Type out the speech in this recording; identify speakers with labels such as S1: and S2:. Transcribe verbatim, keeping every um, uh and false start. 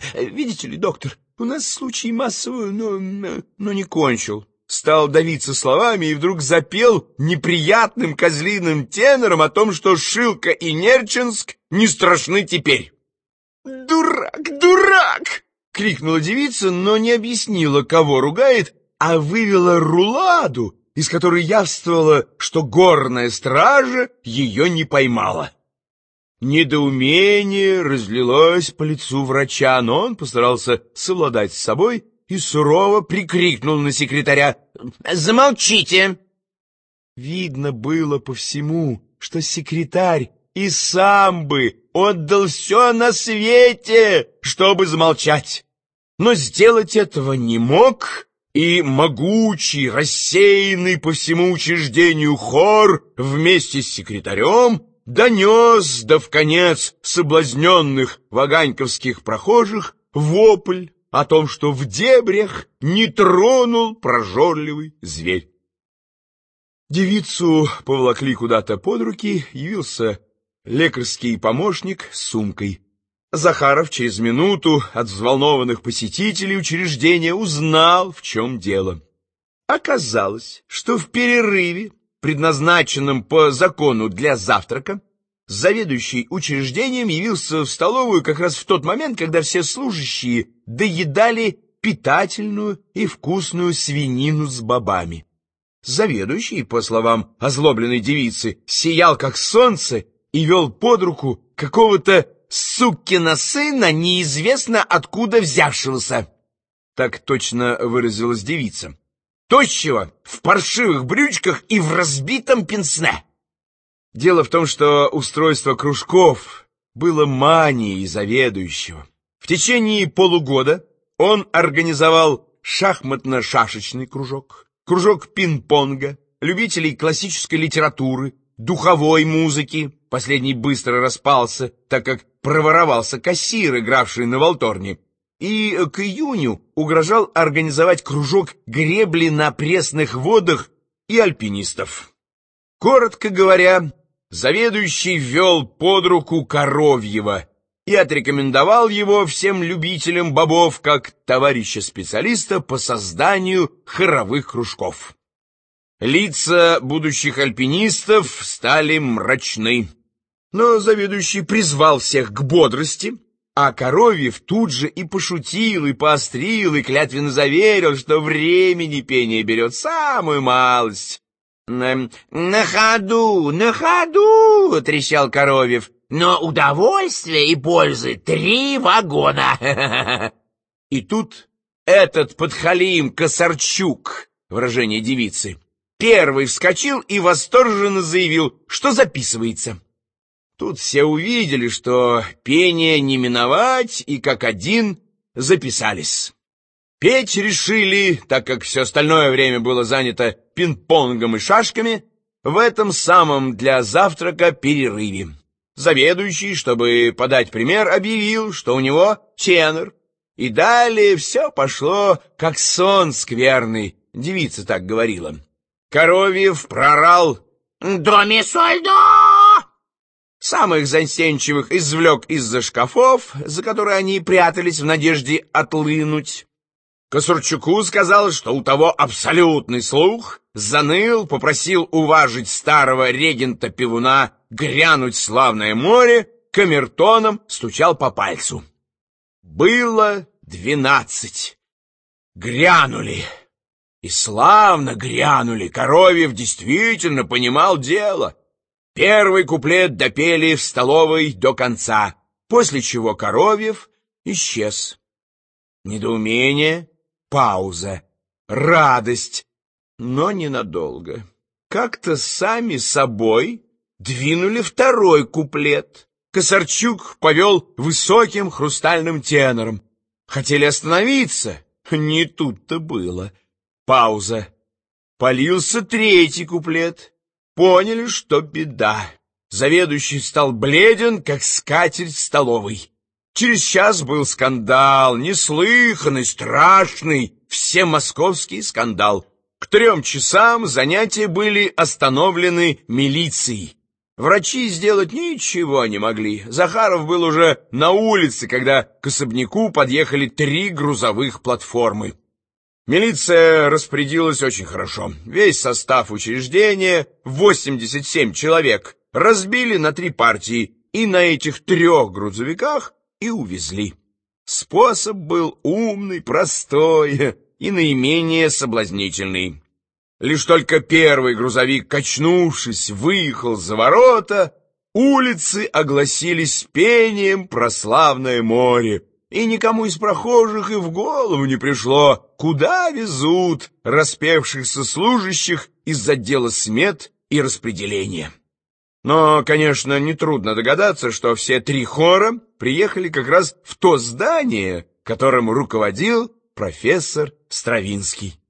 S1: Видите ли, доктор, у нас случай массовый, но, но не кончил. Стал давиться словами и вдруг запел неприятным козлиным тенором о том, что Шилка и Нерчинск не страшны теперь. «Дурак, дурак!» — крикнула девица, но не объяснила, кого ругает, а вывела руладу, из которой явствовало, что горная стража ее не поймала. Недоумение разлилось по лицу врача, но он постарался совладать с собой и сурово прикрикнул на секретаря: «Замолчите!» Видно было по всему, что секретарь и сам бы отдал все на свете, чтобы замолчать. Но сделать этого не мог, и могучий, рассеянный по всему учреждению хор вместе с секретарем донес до вконец соблазненных ваганьковских прохожих вопль о том, что в дебрях не тронул прожорливый зверь. Девицу поволокли куда-то под руки, явился лекарский помощник с сумкой. Захаров через минуту от взволнованных посетителей учреждения узнал, в чем дело. Оказалось, что в перерыве, предназначенном по закону для завтрака, заведующий учреждением явился в столовую как раз в тот момент, когда все служащие доедали питательную и вкусную свинину с бобами. Заведующий, по словам озлобленной девицы, сиял как солнце и вел под руку какого-то сукина сына, неизвестно откуда взявшегося. Так точно выразилась девица. Тощего, в паршивых брючках и в разбитом пенсне. Дело в том, что устройство кружков было манией заведующего. В течение полугода он организовал шахматно-шашечный кружок, кружок пинг-понга, любителей классической литературы, духовой музыки. Последний быстро распался, так как проворовался кассир, игравший на валторне, и к июню угрожал организовать кружок гребли на пресных водах и альпинистов. Коротко говоря, заведующий ввел под руку Коровьева и отрекомендовал его всем любителям бобов как товарища-специалиста по созданию хоровых кружков. Лица будущих альпинистов стали мрачны, но заведующий призвал всех к бодрости, а Коровьев тут же и пошутил, и поострил, и клятвенно заверил, что времени пение берет самую малость. «На, на ходу, на ходу!» — трещал Коровьев. «Но удовольствия и пользы три вагона!» И тут этот подхалим Косарчук, выражение девицы, первый вскочил и восторженно заявил, что записывается. Тут все увидели, что пение не миновать, и как один записались. Петь решили, так как все остальное время было занято пинг-понгом и шашками, в этом самом для завтрака перерыве. Заведующий, чтобы подать пример, объявил, что у него тенор. И далее все пошло, как сон скверный, девица так говорила. Коровьев прорал «До ми соль до!» Самых застенчивых извлек из-за шкафов, за которые они прятались в надежде отлынуть. Косарчуку сказал, что у того абсолютный слух, заныл, попросил уважить старого регента-пивуна, грянуть славное море, камертоном стучал по пальцу. Было двенадцать. Грянули. И славно грянули. Коровьев действительно понимал дело. Первый куплет допели в столовой до конца, после чего Коровьев исчез. Недоумение, пауза, радость, но ненадолго. Как-то сами собой двинули второй куплет. Косарчук повел высоким хрустальным тенором. Хотели остановиться, не тут-то было. Пауза. Полился третий куплет. Поняли, что беда. Заведующий стал бледен, как скатерть столовой. Через час был скандал, неслыханный, страшный, всемосковский скандал. К трем часам занятия были остановлены милицией. Врачи сделать ничего не могли. Захаров был уже на улице, когда к особняку подъехали три грузовых платформы. Милиция распорядилась очень хорошо. Весь состав учреждения, восемьдесят семь человек, разбили на три партии и на этих трех грузовиках и увезли. Способ был умный, простой и наименее соблазнительный. Лишь только первый грузовик, качнувшись, выехал за ворота, улицы огласились пением про славное море, и никому из прохожих и в голову не пришло, куда везут распевшихся служащих из отдела смет и распределения. Но, конечно, нетрудно догадаться, что все три хора приехали как раз в то здание, которым руководил профессор Стравинский.